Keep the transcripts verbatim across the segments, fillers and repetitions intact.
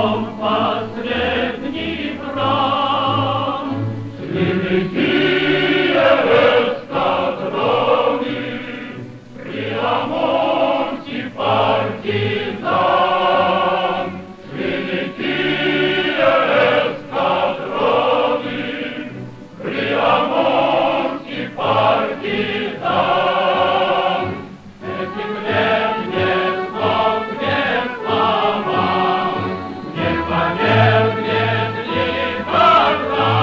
Днем последний храм, великие эскадроны, Приамонте партизан, великие эскадроны, Приамонте партизан. Этих лет нет слов, нет слова, нет побед, нет никогда.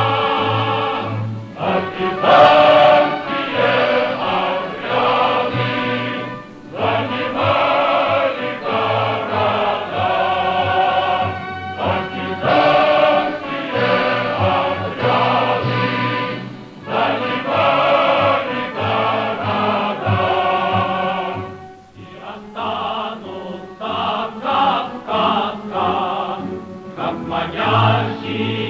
Партизанские отряды занимали города. Партизанские отряды занимали города. И останутся как сказка, как манящий